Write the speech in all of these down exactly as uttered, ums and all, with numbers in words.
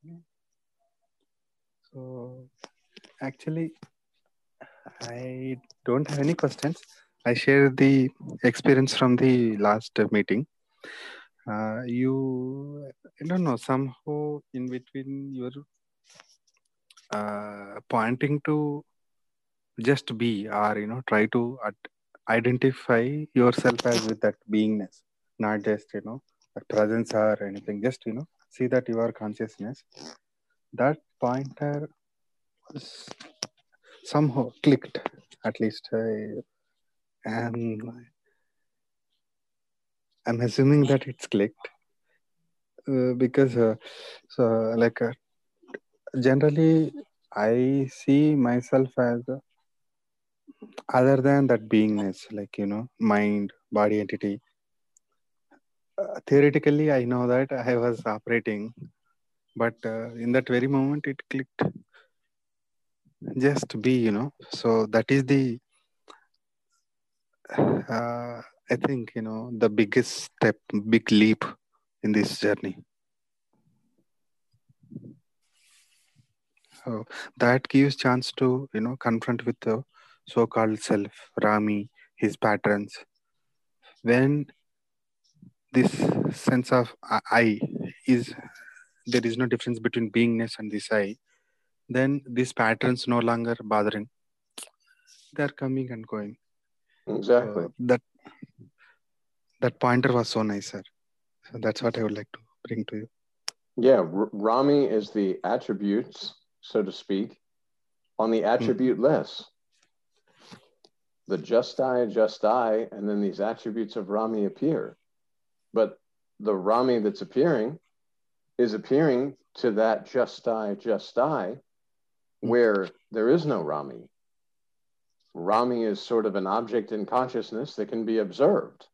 So actually, I don't have any questions. I share the experience from the last uh, meeting. Uh, you, I don't know, somehow in between you're uh, pointing to just be, or you know, try to ad- identify yourself as with that beingness, not just you know a presence or anything. Just you know, see that you are consciousness. That pointer was somehow clicked. At least I am. I'm assuming that it's clicked uh, because uh, so like uh, generally I see myself as uh, other than that beingness, like you know, mind, body, entity. Uh, theoretically, I know that I was operating, but uh, in that very moment, it clicked. Just be, you know. So that is the, uh, I think you know, the biggest step, big leap in this journey. So that gives chance to you know confront with the so-called self, Rami, his patterns. When this sense of I I is there is no difference between beingness and this I, then these patterns no longer bothering. They are coming and going. Exactly. So that that pointer was so nice, sir. So that's what I would like to bring to you. Yeah, R- Rami is the attributes, so to speak, on the Mhm. attribute list. The just I, just I, and then these attributes of Rami appear. But the Rami that's appearing is appearing to that just I, just I, Mhm. where there is no Rami. Rami is sort of an object in consciousness that can be observed.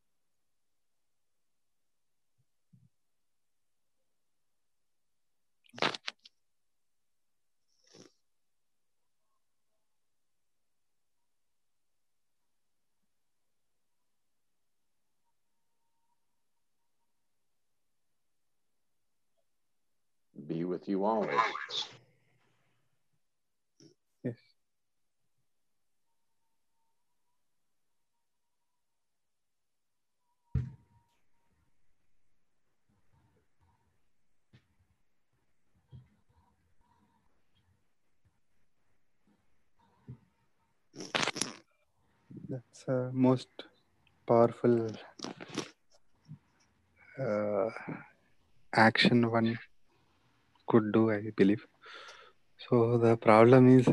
Be with you always. Yes. That's uh, most powerful uh, action one could do, I believe. So the problem is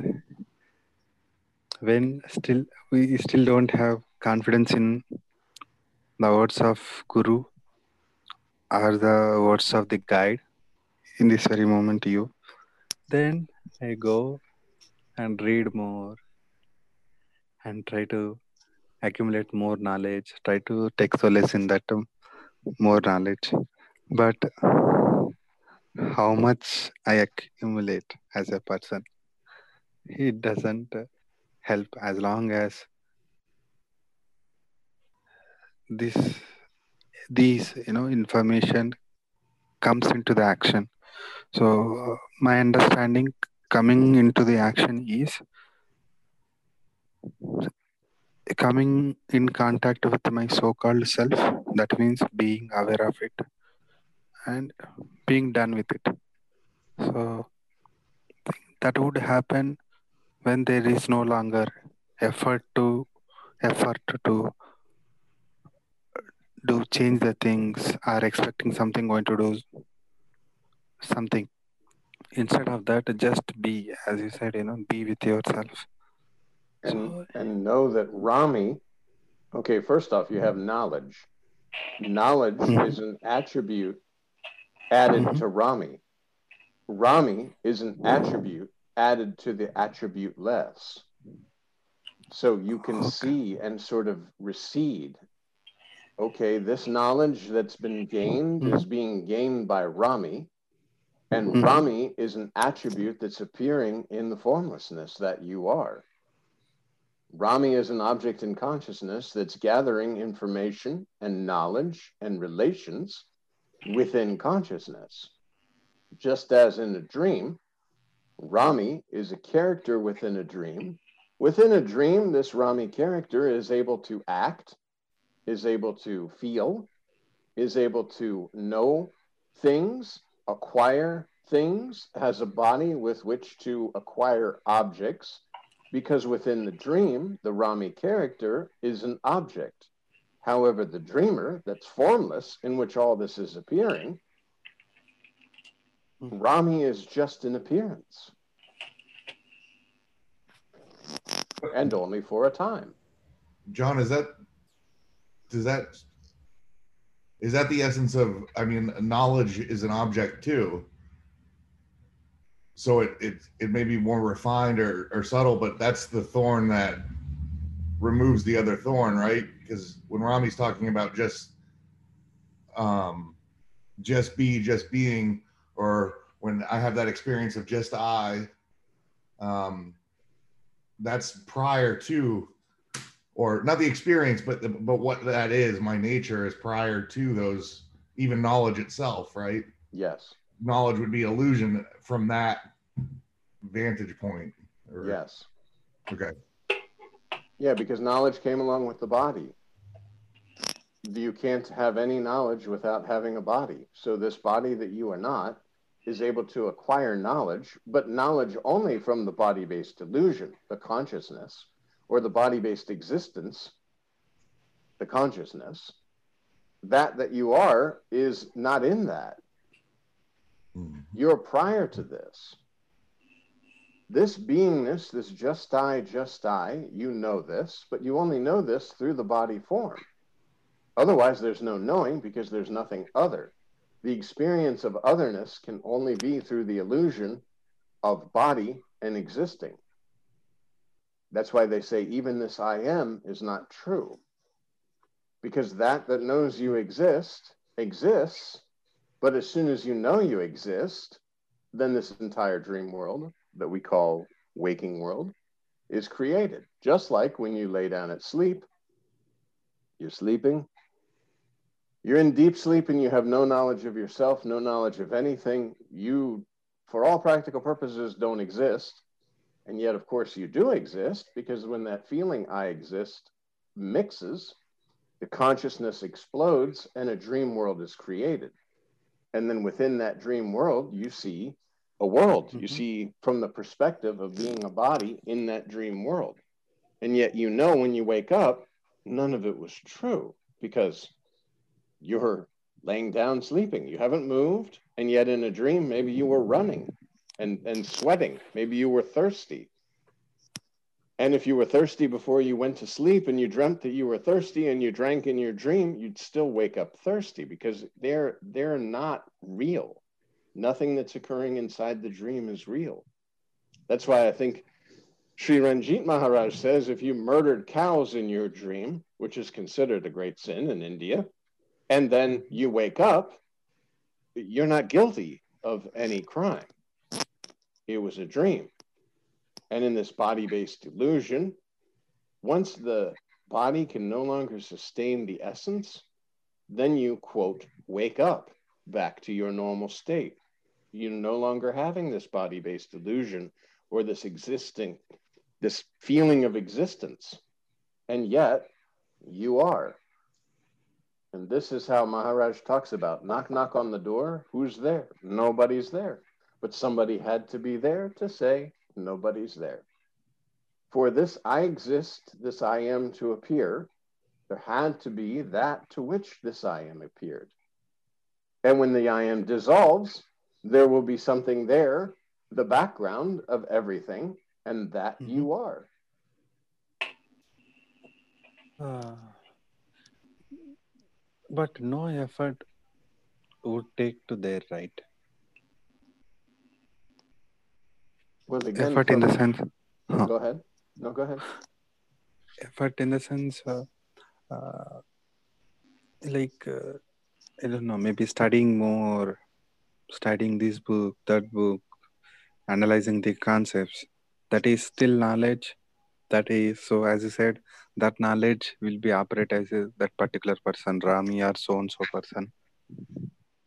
when still we still don't have confidence in the words of Guru or the words of the guide in this very moment you, then I go and read more and try to accumulate more knowledge, try to take solace in that um, more knowledge. But how much I accumulate as a person, it doesn't uh, help as long as this these you know information comes into the action. So uh, my understanding coming into the action is coming in contact with my so-called self. That means being aware of it and being done with it. So that would happen when there is no longer effort to effort to do change the things or expecting something going to do something. Instead of that, just be, as you said, you know, be with yourself. And So and know that Rami, okay, first off, you have knowledge. Knowledge mhm, is an attribute added mhm. to Rami. Rami is an attribute added to the attribute less. So you can Okay. see and sort of recede. Okay, this knowledge that's been gained is Mhm, being gained by Rami, and mhm, Rami is an attribute that's appearing in the formlessness that you are. Rami is an object in consciousness that's gathering information and knowledge and relations within consciousness. just as in a dream, Rami is a character within a dream. Within a dream, this Rami character is able to act, is able to feel, is able to know things, acquire things, has a body with which to acquire objects, because within the dream, the Rami character is an object. However, the dreamer, that's formless, in which all this is appearing, Rami is just an appearance. And only for a time. John, is that, does that, is that the essence of, I mean, knowledge is an object too. So it, it, it may be more refined or, or subtle, but that's the thorn that removes the other thorn, right? Because when Rami's talking about just, um, just be, just being, or when I have that experience of just I, um, that's prior to, or not the experience, but the, but what that is, my nature is prior to those, even knowledge itself, right? Yes. Knowledge would be illusion from that vantage point. Or, yes. Okay. Yeah, because knowledge came along with the body. You can't have any knowledge without having a body. So this body that you are not is able to acquire knowledge, but knowledge only from the body-based illusion, the consciousness, or the body-based existence, the consciousness. That that you are is not in that. Mm-hmm. You're prior to this. This beingness, this just I, just I, you know this, but you only know this through the body form. Otherwise, there's no knowing because there's nothing other. The experience of otherness can only be through the illusion of body and existing. That's why they say even this I am is not true. Because that that knows you exist, exists, but as soon as you know you exist, then this entire dream world that we call waking world is created. Just like when you lay down at sleep, you're sleeping, you're in deep sleep and you have no knowledge of yourself, no knowledge of anything. You, for all practical purposes, don't exist. And yet, of course, you do exist, because when that feeling I exist mixes, the consciousness explodes and a dream world is created. And then within that dream world, you see a world. Mm-hmm. You see from the perspective of being a body in that dream world. And yet, you know, when you wake up, none of it was true, because you're laying down sleeping. You haven't moved. And yet in a dream, maybe you were running and, and sweating. Maybe you were thirsty. And if you were thirsty before you went to sleep and you dreamt that you were thirsty and you drank in your dream, you'd still wake up thirsty, because they're, they're not real. Nothing that's occurring inside the dream is real. That's why I think Sri Ranjit Maharaj says if you murdered cows in your dream, which is considered a great sin in India, and then you wake up, you're not guilty of any crime. It was a dream. And in this body-based illusion, once the body can no longer sustain the essence, then you, quote, wake up back to your normal state. You're no longer having this body-based illusion or this existing, this feeling of existence. And yet, you are. And this is how Maharaj talks about, knock, knock on the door. Who's there? Nobody's there. But somebody had to be there to say, nobody's there. For this I exist, this I am to appear, there had to be that to which this I am appeared. And when the I am dissolves, there will be something there, the background of everything, and that mm-hmm. you are. Uh, but no effort would take to there, right? Well, again, effort from... in the sense. No, huh. Go ahead. No, go ahead. Effort in the sense, uh, uh, like, uh, I don't know, maybe studying more, studying this book, that book, analyzing the concepts. That is still knowledge. That is, so as you said, that knowledge will be operated as a, that particular person, Rami or so and so person.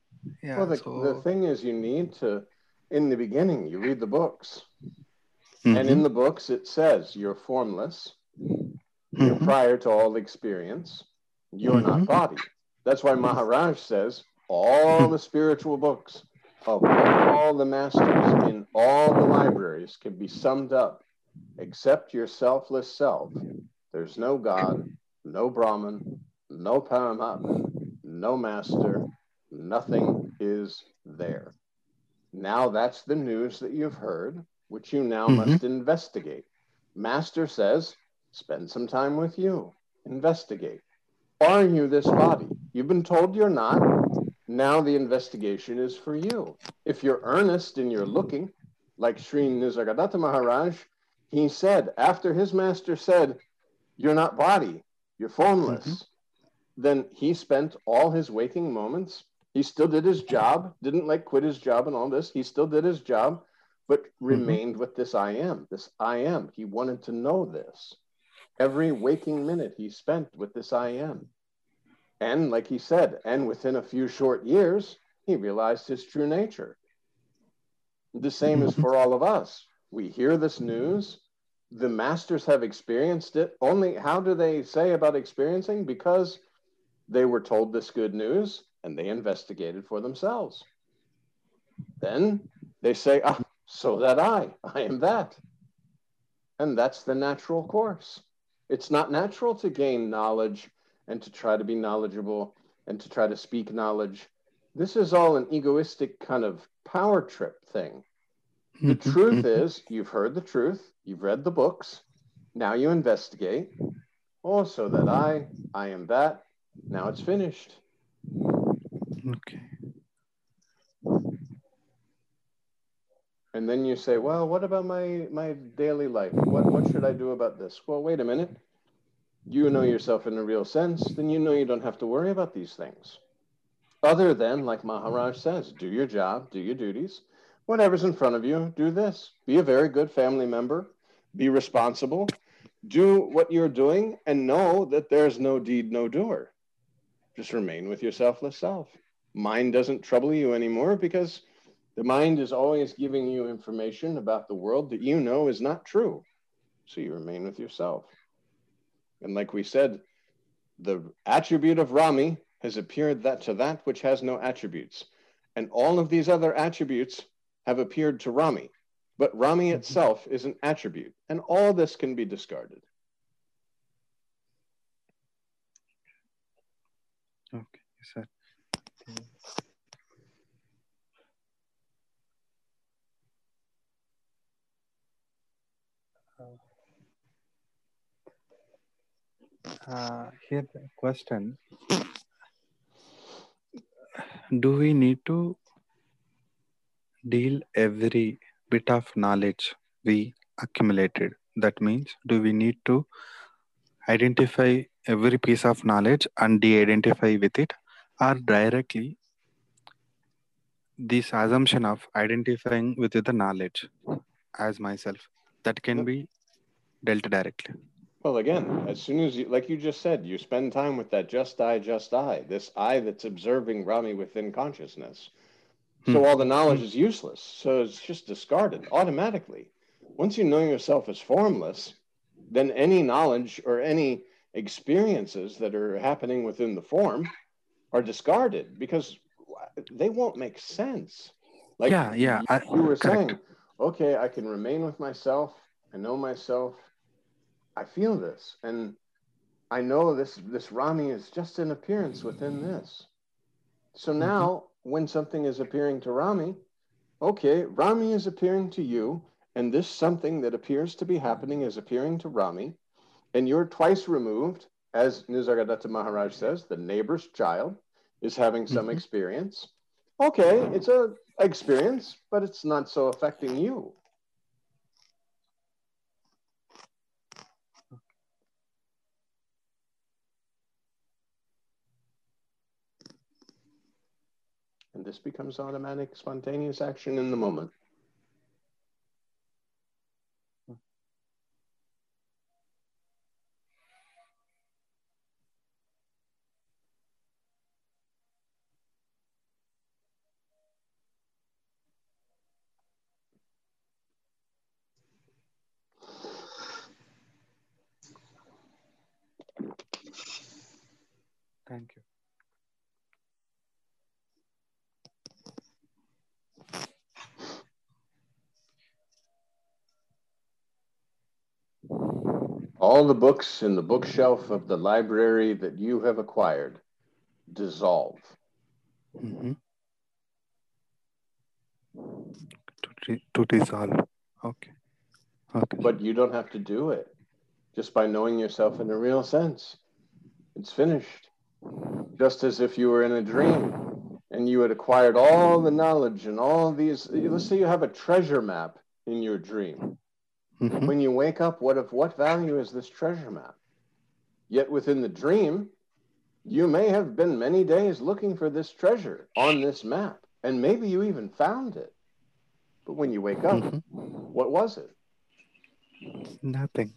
Yeah. Well, the, the So. thing is, you need to, in the beginning, you read the books. And Mhm, in the books, it says you're formless, you're mhm, prior to all experience, you're not mhm, body. That's why Maharaj says all the spiritual books of all the masters in all the libraries can be summed up, except your selfless self. There's no God, no Brahman, no Paramatman, no master, nothing is there. Now that's the news that you've heard, which you now mhm, must investigate. Master says, spend some time with you, investigate. Are you this body? You've been told you're not. Now the investigation is for you. If you're earnest and you're looking, like Sri Nisargadatta Maharaj, he said, after his master said, you're not body, you're mhm, formless, then he spent all his waking moments. He still did his job, didn't like quit his job and all this. He still did his job, but mhm, remained with this I am, this I am. He wanted to know this. Every waking minute he spent with this I am. And like he said, and within a few short years, he realized his true nature. The same is mhm, for all of us. We hear this news. The masters have experienced it. Only how do they say about experiencing? Because they were told this good news and they investigated for themselves. Then they say, ah, so that I, I am that. And that's the natural course. It's not natural to gain knowledge and to try to be knowledgeable and to try to speak knowledge. This is all an egoistic kind of power trip thing. The mhm, truth mhm. is, you've heard the truth, you've read the books, now you investigate. Oh, so that I, I am that. Now it's finished. Okay. And then you say, well, what about my, my daily life? What, what should I do about this? Well, wait a minute. You know yourself in a real sense, then you know you don't have to worry about these things. Other than, like Maharaj says, do your job, do your duties. Whatever's in front of you, do this. Be a very good family member. Be responsible. Do what you're doing and know that there's no deed, no doer. Just remain with your selfless self. Mind doesn't trouble you anymore because the mind is always giving you information about the world that you know is not true. So you remain with yourself. And like we said, the attribute of Rami has appeared that to that which has no attributes. And all of these other attributes have appeared to Rami. But Rami Mhm. itself is an attribute. And all this can be discarded. Okay, sir. Uh, here the question: do we need to deal every bit of knowledge we accumulated? That means, do we need to identify every piece of knowledge and de-identify with it, or directly this assumption of identifying with the knowledge as myself that can be dealt directly? Well, again, as soon as you, like you just said, you spend time with that just I, just I, this I that's observing Rami within consciousness. Hmm. So all the knowledge Hmm. is useless. So it's just discarded automatically. Once you know yourself as formless, then any knowledge or any experiences that are happening within the form are discarded because they won't make sense. Like Yeah, yeah, I, you were correct. saying, okay, I can remain with myself. I know myself. I feel this. And I know this, this Rami is just an appearance within this. So Mhm. now when something is appearing to Rami, okay, Rami is appearing to you, and this something that appears to be happening is appearing to Rami, and you're twice removed, as Nisargadatta Maharaj says, the neighbor's child is having some Mhm. experience. Okay, it's a experience, but it's not so affecting you. And this becomes automatic, spontaneous action in the moment. Thank you. All the books in the bookshelf of the library that you have acquired dissolve. Mm-hmm. To, re- to dissolve. Okay. Okay. But you don't have to do it just by knowing yourself in a real sense. It's finished. Just as if you were in a dream and you had acquired all the knowledge and all these. Let's say you have a treasure map in your dream. Mm-hmm. When you wake up, what of what value is this treasure map? Yet within the dream, you may have been many days looking for this treasure on this map, and maybe you even found it. But when you wake up, Mm-hmm. what was it? Nothing.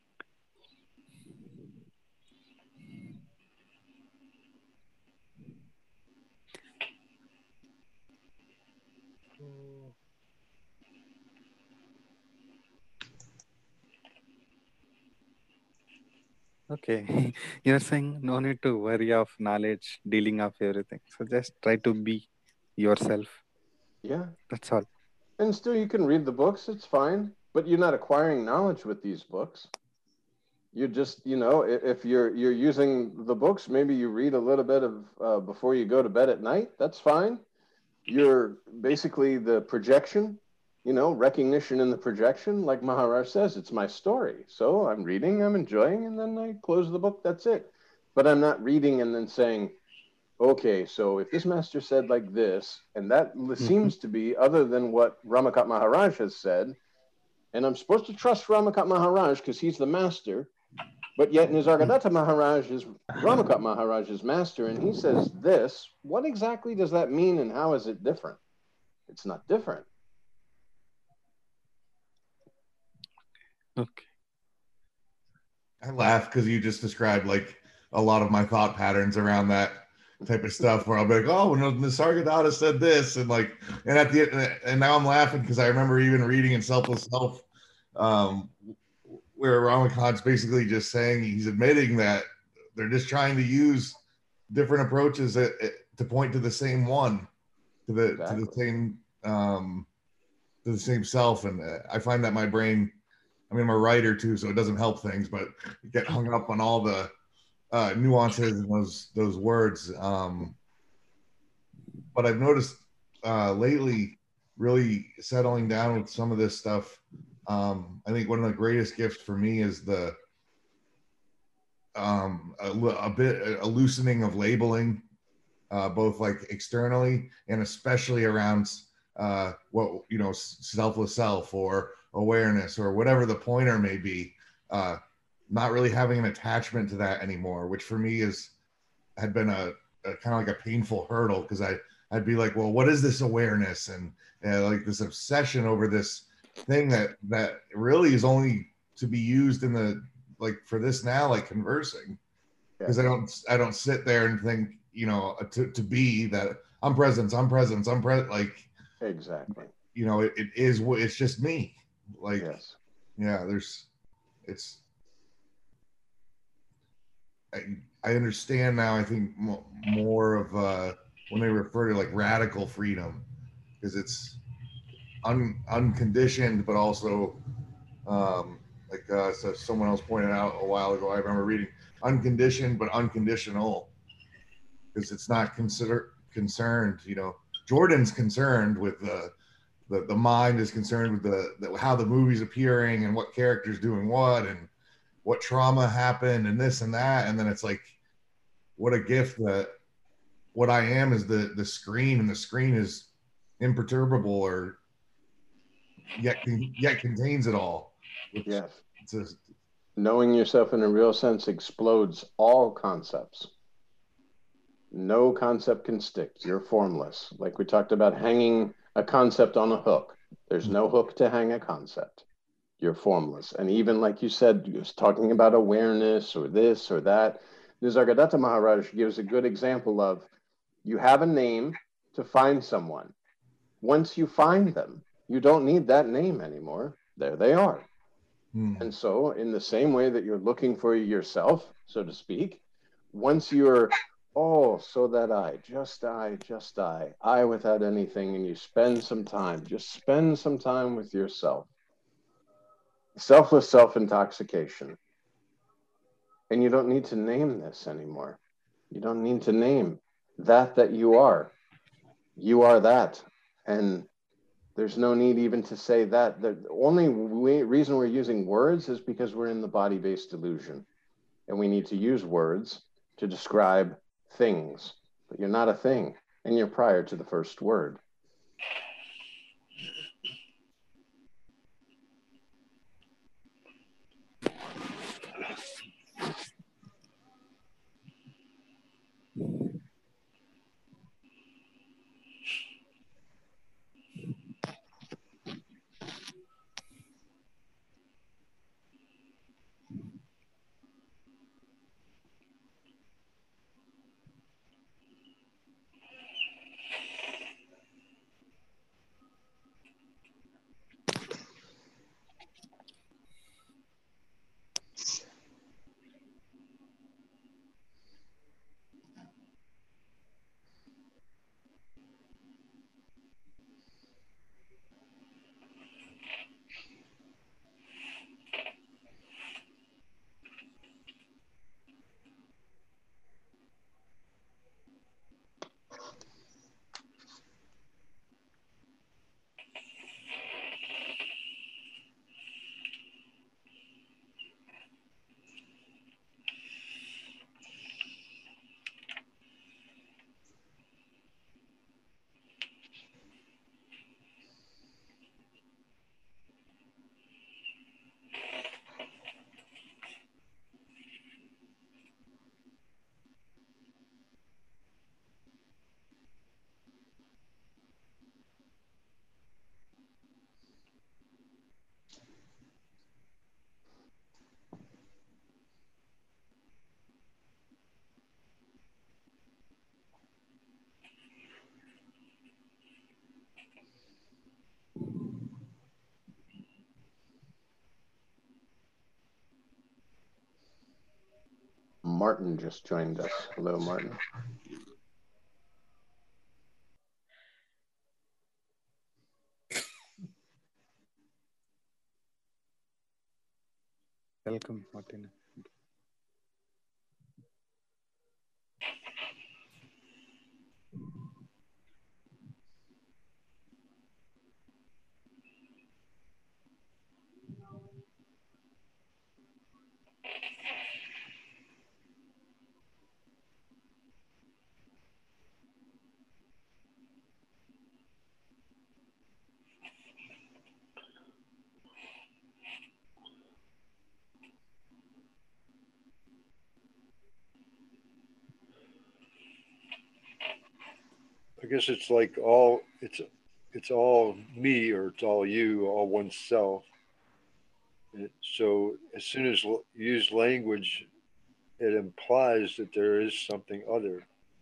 Okay. You're saying no need to worry of knowledge, dealing of everything. So just try to be yourself. Yeah. That's all. And still, you can read the books, it's fine, but you're not acquiring knowledge with these books. You just, you know, if you're you're using the books, maybe you read a little bit of uh, before you go to bed at night. That's fine. You're basically the projection, you know, recognition in the projection. Like Maharaj says, it's my story. So I'm reading, I'm enjoying, and then I close the book. That's it. But I'm not reading and then saying, okay, so if this master said like this, and that Mm-hmm. seems to be other than what Ramakat Maharaj has said, and I'm supposed to trust Ramakat Maharaj because he's the master, but yet Nisargadatta Maharaj is Ramakat Maharaj's master, and he says this. What exactly does that mean, and how is it different? It's not different. Okay. I laugh because you just described like a lot of my thought patterns around that type of stuff where I'll be like, oh, when Nisargadatta said this, and like, and at the end, and now I'm laughing because I remember even reading in Selfless Self, um, where Ramakant's basically just saying he's admitting that they're just trying to use different approaches at, at, to point to the same one, to the Exactly. to the same um, to the same self, and uh, I find that my brain. I mean, I'm a writer too, so it doesn't help things, but you get hung up on all the uh, nuances and those those words. Um, but I've noticed uh, lately, really settling down with some of this stuff. Um, I think one of the greatest gifts for me is the um, a, a bit a loosening of labeling, uh, both like externally and especially around uh, what you know, selfless self or awareness or whatever the pointer may be. Uh, not really having an attachment to that anymore, which for me is had been a, a kind of like a painful hurdle because I I'd be like, well, what is this awareness and, and like this obsession over this thing that that really is only to be used in the like for this now, like conversing, because Yes. I don't I don't sit there and think, you know, to, to be that I'm presence, I'm presence, I'm present, like, Exactly. you know, it, it is what it's just me. Like, Yes. yeah, there's it's I, I understand now. I think mo- more of uh, when they refer to like radical freedom, because it's un, unconditioned, but also um, like uh, so someone else pointed out a while ago. I remember reading unconditioned but unconditional, because it's not consider concerned. You know, Jordan's concerned with the the, the mind is concerned with the, the how the movie's appearing and what characters doing what and what trauma happened and this and that, and then it's like, what a gift that what I am is the the screen, and the screen is imperturbable or yet yet contains it all. Which Yes. it's a, Knowing yourself in a real sense explodes all concepts. No concept can stick. You're formless. Like we talked about hanging a concept on a hook. There's no hook to hang a concept. You're formless. And even like you said, you was talking about awareness or this or that. Nisargadatta Maharaj gives a good example of you have a name to find someone. Once you find them, you don't need that name anymore. There they are. hmm. And so, in the same way that you're looking for yourself, so to speak, once you're Oh, so that I, just I, just I, I without anything, and you spend some time, just spend some time with yourself. Selfless self-intoxication. And you don't need to name this anymore. You don't need to name that that you are. You are that. And there's no need even to say that. The only way, reason we're using words is because we're in the body-based illusion. And we need to use words to describe things. But you're not a thing, and you're prior to the first word. Martin just joined us. Hello, Martin. Welcome, Martin. I guess it's like all it's it's all me or it's all you, all oneself. It- So as soon as l- you use language, it implies that there is something other.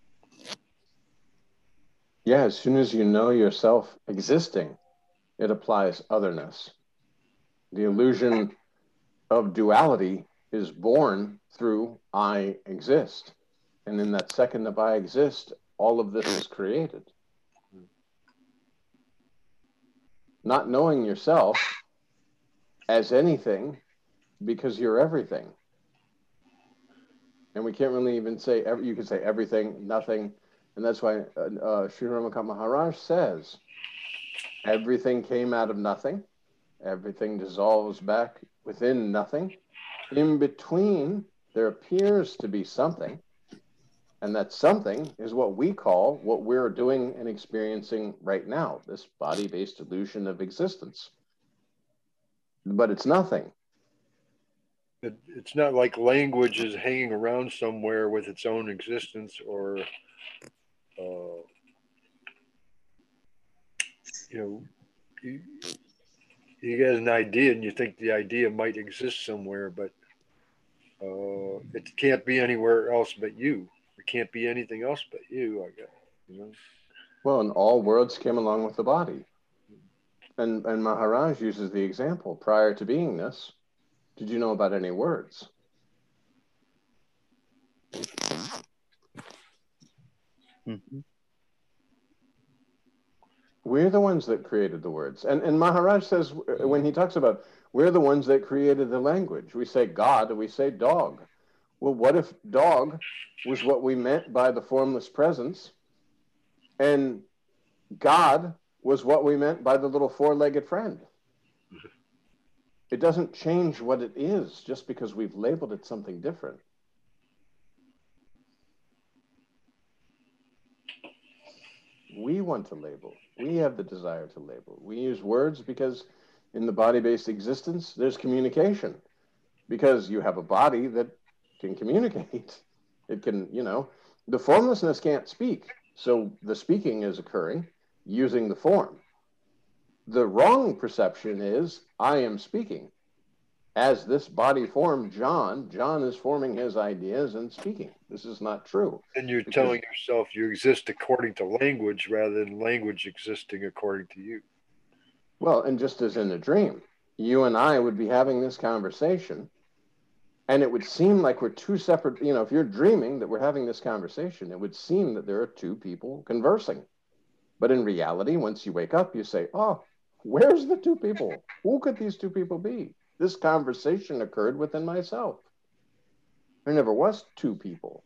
Yeah, as soon as you know yourself existing, it applies otherness. The illusion of duality is born through I exist. And in that second of I exist, all of this is created. Not knowing yourself as anything because you're everything. And we can't really even say, every, you can say everything, nothing. And that's why uh, uh, Sri Ramakat Maharaj says, everything came out of nothing. Everything dissolves back within nothing. In between, there appears to be something. And that something is what we call what we're doing and experiencing right now, this body-based illusion of existence. But it's nothing. It, it's not like language is hanging around somewhere with its own existence, or uh, you know, you, you get an idea and you think the idea might exist somewhere, but uh, it can't be anywhere else but you. It can't be anything else but you. I guess you know. Well, and all worlds came along with the body. And, and Maharaj uses the example, prior to beingness, did you know about any words? Mhm. We're the ones that created the words. And, and Maharaj says, when he talks about, we're the ones that created the language. We say God, we say dog. Well, what if dog was what we meant by the formless presence, and God was what we meant by the little four-legged friend? It doesn't change what it is just because we've labeled it something different. We want to label. We have the desire to label. We use words because in the body-based existence, there's communication. Because you have a body that can communicate. It can, you know, the formlessness can't speak. So the speaking is occurring using the form. The wrong perception is, I am speaking. As this body form, John, John is forming his ideas and speaking. This is not true. And you're Because- telling yourself you exist according to language rather than language existing according to you. Well, and just as in a dream, you and I would be having this conversation, and it would seem like we're two separate, you know, if you're dreaming that we're having this conversation, it would seem that there are two people conversing. But in reality, once you wake up, you say, oh, where's the two people? Who could these two people be? This conversation occurred within myself. There never was two people.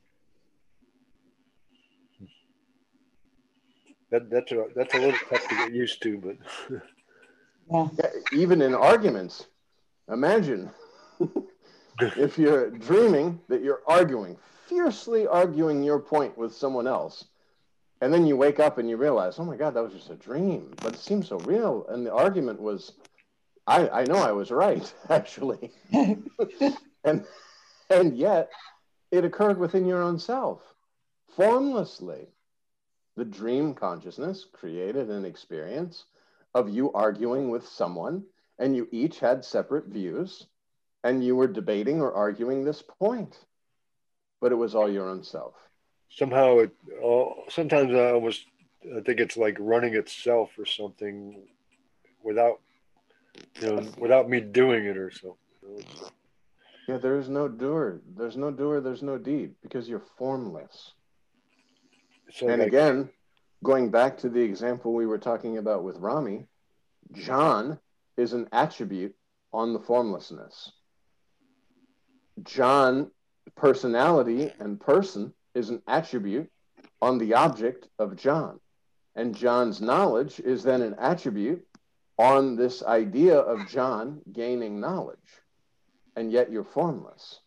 That, that's, a, that's a little tough to get used to, but Yeah. Yeah, even in arguments, imagine if you're dreaming that you're arguing, fiercely arguing your point with someone else, and then you wake up and you realize, oh my God, that was just a dream, but it seems so real. And the argument was, I, I know I was right, actually. and and yet it occurred within your own self, formlessly. The dream consciousness created an experience of you arguing with someone, and you each had separate views, and you were debating or arguing this point, but it was all your own self. somehow it, uh, sometimes I almost I think it's like running itself or something without, you know, without me doing it or something. You know, it's- Yeah, there is no doer. There's no doer, there's no deed, because you're formless. it's like And I- again, going back to the example we were talking about with Rami, John is an attribute on the formlessness. John, personality and person, is an attribute on the object of John. And John's knowledge is then an attribute on this idea of John gaining knowledge. And yet you're formless.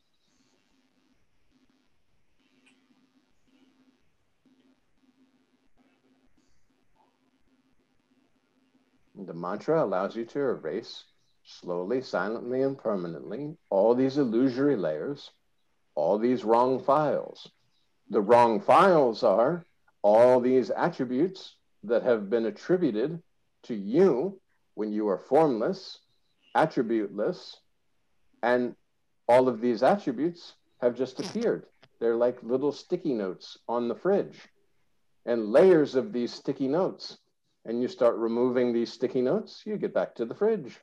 The mantra allows you to erase slowly, silently, and permanently all these illusory layers, all these wrong files. The wrong files are all these attributes that have been attributed to you when you are formless, attributeless, and all of these attributes have just appeared. They're like little sticky notes on the fridge, and layers of these sticky notes. And you start removing these sticky notes, you get back to the fridge.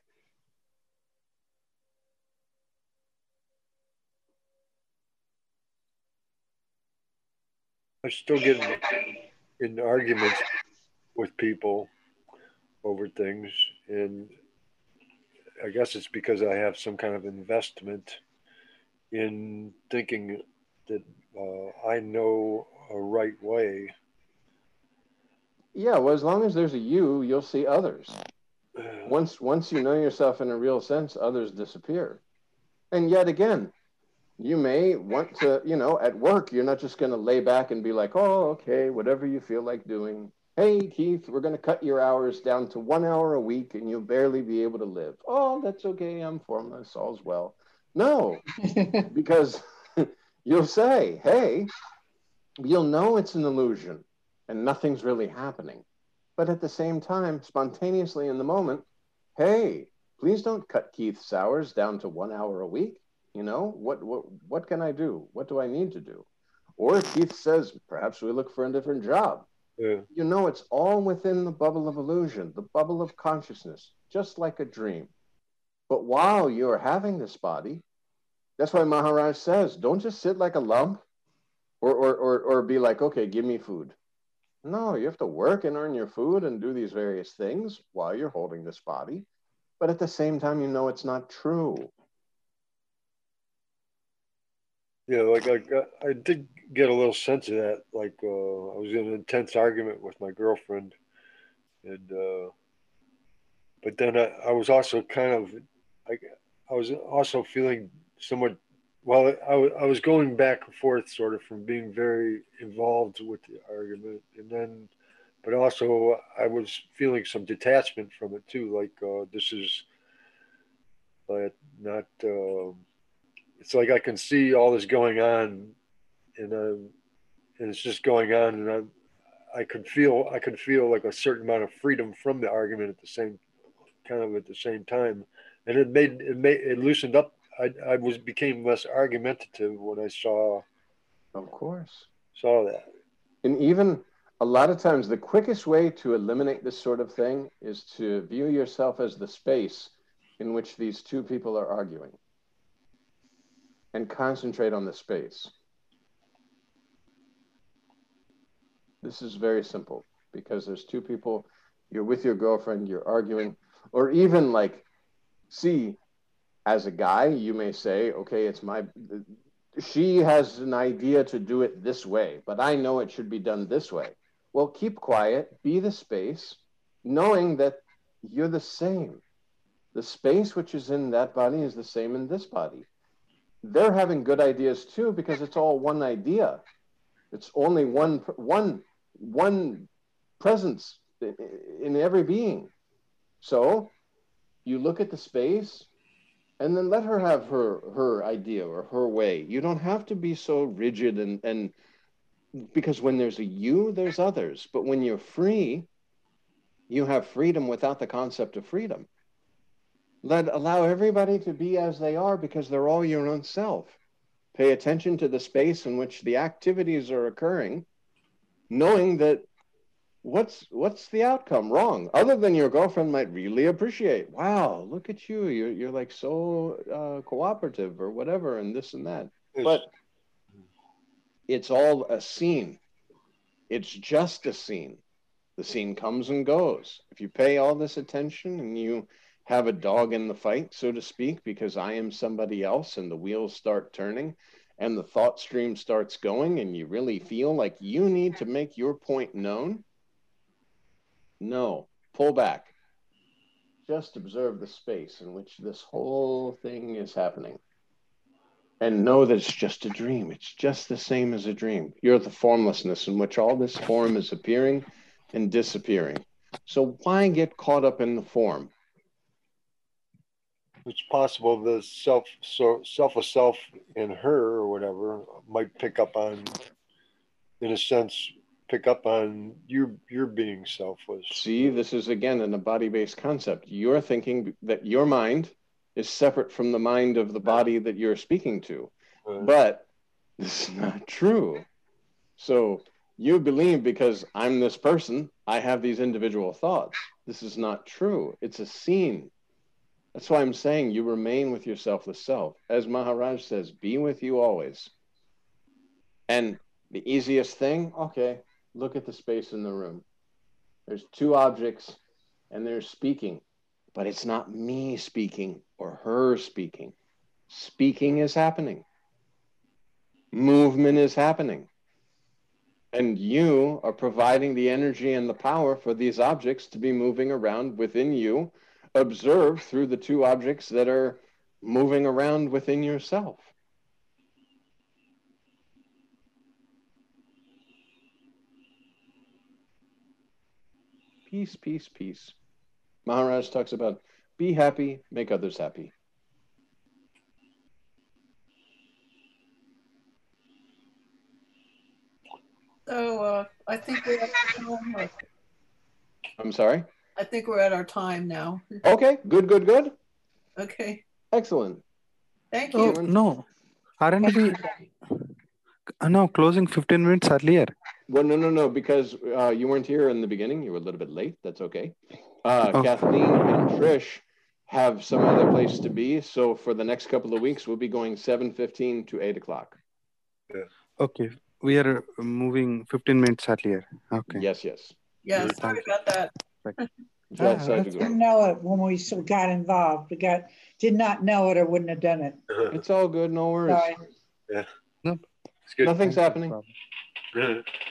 I still get in, in arguments with people over things, and I guess it's because I have some kind of investment in thinking that uh, I know a right way. Yeah, well, as long as there's a you, you'll see others. Once, once you know yourself in a real sense, others disappear. And yet again, you may want to, you know, at work, you're not just going to lay back and be like, oh, okay, whatever you feel like doing. Hey, Keith, we're going to cut your hours down to one hour a week and you'll barely be able to live. Oh, that's okay. I'm formless. All's well. No, because you'll say, hey, you'll know it's an illusion and nothing's really happening. But at the same time, spontaneously in the moment, hey, please don't cut Keith's hours down to one hour a week. You know, what, what, what can I do? What do I need to do? Or if Keith says, perhaps we look for a different job. Yeah. You know, it's all within the bubble of illusion, the bubble of consciousness, just like a dream. But while you're having this body, that's why Maharaj says, don't just sit like a lump or, or, or, or be like, okay, give me food. No, you have to work and earn your food and do these various things while you're holding this body. But at the same time, you know it's not true. Yeah, like I, I did get a little sense of that. Like uh, I was in an intense argument with my girlfriend, and uh, but then I, I was also kind of, I, I was also feeling somewhat. Well, I, I was going back and forth, sort of, from being very involved with the argument, and then, but also I was feeling some detachment from it too. Like uh, this is uh, not. Um it's like I can see all this going on, and uh, and it's just going on, and I I could feel I could feel like a certain amount of freedom from the argument at the same kind of at the same time, and it made it made it loosened up. I I was became less argumentative when I saw Of course. saw that. And even a lot of times, the quickest way to eliminate this sort of thing is to view yourself as the space in which these two people are arguing and concentrate on the space. This is very simple because there's two people, you're with your girlfriend, you're arguing, or even like, see, as a guy, you may say, okay, it's my, she has an idea to do it this way, but I know it should be done this way. Well, keep quiet, be the space, knowing that you're the same. The space which is in that body is the same in this body. They're having good ideas too because it's all one idea. It's only one, one, one presence in every being. So you look at the space and then let her have her her idea or her way. You don't have to be so rigid and and because when there's a you, there's others. But when you're free, you have freedom without the concept of freedom. Let allow everybody to be as they are because they're all your own self. Pay attention to the space in which the activities are occurring, knowing that what's what's the outcome wrong other than your girlfriend might really appreciate, wow, look at you, you're, you're like so uh, cooperative or whatever and this and that. It's, But it's all a scene. It's just a scene. The scene comes and goes. If you pay all this attention and you have a dog in the fight, so to speak, because I am somebody else and the wheels start turning and the thought stream starts going and you really feel like you need to make your point known, no, pull back. Just observe the space in which this whole thing is happening. And know that it's just a dream. It's just the same as a dream. You're the formlessness in which all this form is appearing and disappearing. So why get caught up in the form? it's possible the self so self of self in her or whatever might pick up on, in a sense, pick up on your your being selfless. See, this is again in a body-based concept. You're thinking that your mind is separate from the mind of the body that you're speaking to. Uh, But this is not true. So you believe because I'm this person, I have these individual thoughts. This is not true. It's a scene. That's why I'm saying you remain with your selfless self. As Maharaj says, be with you always. And the easiest thing, okay, look at the space in the room. There's two objects and they're speaking, but it's not me speaking or her speaking. Speaking is happening. Movement is happening. And you are providing the energy and the power for these objects to be moving around within you. Observe through the two objects that are moving around within yourself. Peace, peace, peace. Maharaj talks about be happy, make others happy. So uh, I think we're at our time. I'm sorry? I think we're at our time now. Okay, good, good, good. Okay. Excellent. Thank Oh, you. no. Aren't we uh, no closing fifteen minutes earlier? Well, no, no, no, because uh, you weren't here in the beginning. You were a little bit late. That's okay. Uh, Oh. Kathleen and Trish have some other place to be. So for the next couple of weeks, we'll be going seven fifteen to eight o'clock. Okay. we are moving fifteen minutes earlier. Okay. Yes, yes. Yeah, Good. sorry about that. Jai Ah, Sadhguru. that's- Didn't know it when we so got involved. We got, did not know it or wouldn't have done it. It's all good, no worries. Sorry. Yeah. No, It's good. Nothing's happening. problem. Good.